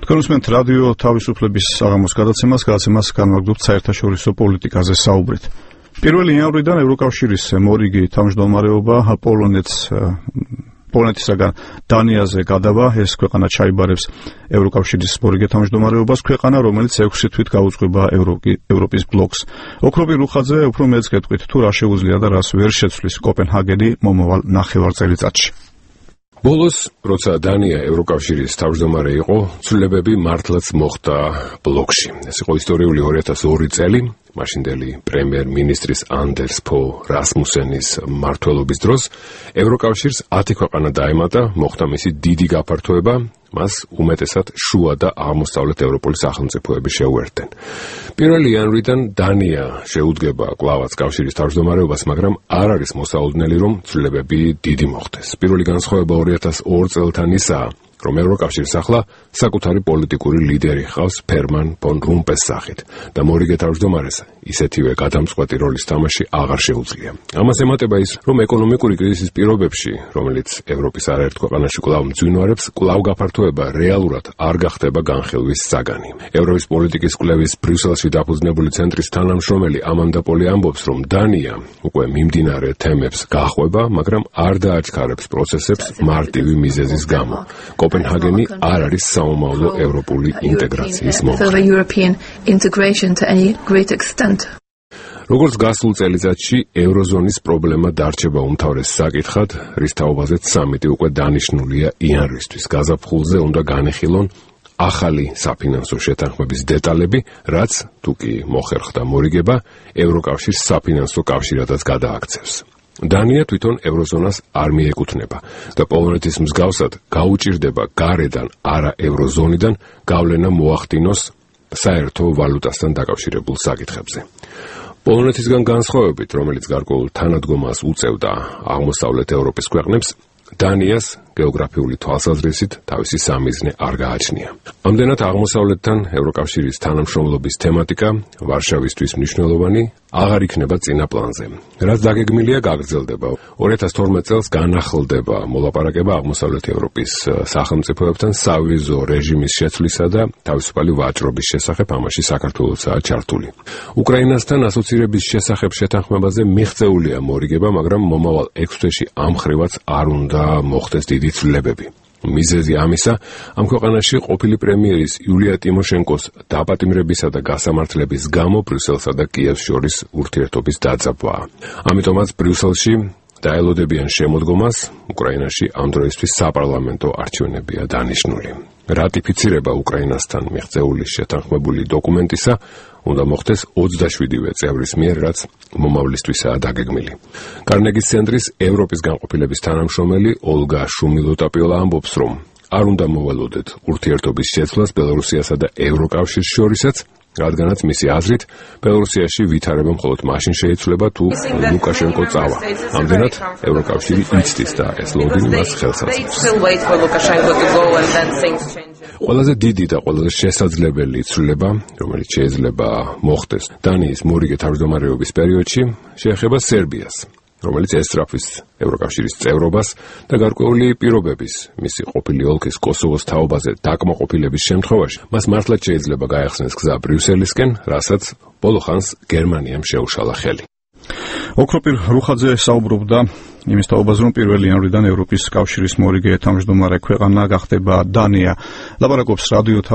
Თქვენ უსმენთ რადიო თავისუფლების საღამოს გადაცემას განვაგრძობთ საერთაშორისო პოლიტიკაზე საუბრით. 1 იანვრიდან ევროკავშირის მორიგი თავმჯდომარეობა პოლონეთისაგან დანიაზე გადავა. ეს ქვეყანა ჩაიბარებს ევროკავშირის მორიგი თავმჯდომარეობას, ქვეყანა, რომელიც 6 თვით გაუძღვება ევროპის ბლოკს. ოქრობი რუხაძე უფრო მეც გეტყვით, თუ რა შეუძლია და რას ვერ შეცვლის კოპენჰაგენი მომავალ ნახევარწელიწადში. ბოლოს, როცა დანია ევროკავშირის თავმჯდომარე იყო, ცვლილებები მართლაც მოხდა ბლოკში. ეს იყო ისტორიული 2002 წელი, მაშინდელი პრემიერ-მინისტრის ანდერს ფო რასმუსენის მმართველობის დროს ევროკავშირს 10 ქვეყანა დაემატა, მოხდა მისი დიდი გაფართოება, მას უმეტესად შუა და აღმოსავლეთ ევროპული სახელმწიფოები შეუერთდნენ. 1 იანვრიდან დანია შეუდგება კვლავაც კავშირის თავმჯდომარეობას, მაგრამ არ არის მოსაუძნელი, რომ ცვლილებები დიდი მოხდეს. პირველი განსხვავება 2002 წელთან ისაა, რომ ევროკავშირს ახლა საკუთარი პოლიტიკური ლიდერი ჰყავს ფერმან ფონ რომპეს სახით და მორიგე თავმჯდომარეს ისეთივე გადამწყვეტი როლის თამაში აღარ შეუძლია. ამას ემატება ის, რომ ეკონომიკური კრიზისის პირობებში, რომელიც ევროპის არაერთ ქვეყანაში კვლავ მძვინვარებს, კვლავ გაფართოება რეალურად არ გახდება განხილვის საგანი. ევროპის პოლიტიკის კვლევის ბრიუსელში დაფუძნებული ცენტრის თანამშრომელი ამანდა პოლი ამბობს, რომ დანია უკვე მიმდინარე თემებს გაჰყვება, მაგრამ არ დააჩქარებს პროცესებს მარტივი მიზეზის გამო. კოპენჰაგენი არ არის საომავლო ევროპული ინტეგრაციის მომხრე. როგორც გასულ წელიწადში, ევროზონის პრობლემა დარჩება უმთავრეს საკითხად, რის თაობაზეც სამიტი უკვე დანიშნულია იანვრისთვის. გაზაფხულზე უნდა განეხილონ ახალი საფინანსო შეთანხმების დეტალები, რაც, თუკი მოხერხდა მორიგება, ევროკავშირს საფინანსო კავშირადაც გადააქცევს. დანია თვითონ ევროზონას არ მიეკუთვნება და პოლონეთის მსგავსად გაუჭირდება გარედან, არა ევროზონიდან გავლენა მოახდინოს საერთო ვალუტასთან დაკავშირებულ საკითხებზე. პოლონეთისგან განსხვავებით, რომელიც გარკვეულ თანადგომას უწევდა აღმოსავლეთ ევროპის ქვეყნებს, დანიას გეოგრაფიული თვალსაზრისით თავისი სამიზნე არ გააჩნია. ამდენად აღმოსავლეთთან ევროკავშირის თანამშრომლობის თემატიკა ვარშავისთვის მნიშვნელოვანი აღარ იქნება წინა პლანზე. რაც დაგეგმილია, გაგრძელდება. 2012 წელს განახლდება მოლაპარაკება აღმოსავლეთ ევროპის სახელმწიფოებთან სავიზო რეჟიმის შეცვლისა და თავისუფალი ვაჭრობის შესახებ, ამაში საქართველოსაც ჩართული. უკრაინასთან ასოცირების შესახებ შეთანხმებაზე მიღწეულია მორიგება, მაგრამ მომავალ 6 თვეში ამ მხრივაც არ უნდა მოხდეს დიდი ცვლილებები. მიზეზი ამისა, ამ ქვეყანაში ყოფილი პრემიერის იულია ტიმოშენკოს დაპატიმრებისა და გასამართლების გამო ბრიუსელსა და კიევს შორის ურთიერთობის დაძაბვაა. ამიტომაც ბრიუსელში დაელოდებიან შემოდგომას, უკრაინაში ამ დროისთვის საპარლამენტო არჩევნებია დანიშნული. რატიფიცირება უკრაინასთან მიღწეული შეთანხმებული დოკუმენტისა უნდა მოხდეს 27-ვე წევრის მიერ, რაც მომავლისთვისაა დაგეგმილი. კარნეგის ცენტრის ევროპის განყოფილების თანამშრომელი ოლგა შუმილოტაპიოლა ამბობს, რომ არ უნდა მოვალოდეთ ურთიერთობის შეცვლას ბელორუსიასა და ევროკავშირს შორისაც, რადგანაც მისი აზრით, ბელორუსიაში ვითარება მხოლოდ მაშინ შეიცვლება, თუ ლუკაშენკო წავა. ამდენად ევროკავშირი იცდის და ეს ლოდინი მას ხელს აძლევს. ყველაზე დიდი და ყველაზე შესაძლებელი ცვლილება, რომელიც შეიძლება მოხდეს დანიის მორიგე თავმჯდომარეობის პერიოდში, შეეხება სერბიას, რომელიც ესწრაფვის ევროკავშირის წევრობას და გარკვეული პირობების მისი ყოფილი ოლქის კოსოვოს თაობაზე დაკმაყოფილების შემთხვევაში მას მართლაც შეიძლება გაეხსნეს გზა ბრიუსელისკენ, რასაც ბოლო ხანს გერმანიამ შეუშალა ხელი. ოქროპირ რუხაძე საუბრობდა იმის თაობაზე, რომ 1 იანვრიდან ევროპის კავშირის მორიგე თავმჯდომარე ქვეყანა გახდება დანია. ლაპარაკობს რადიო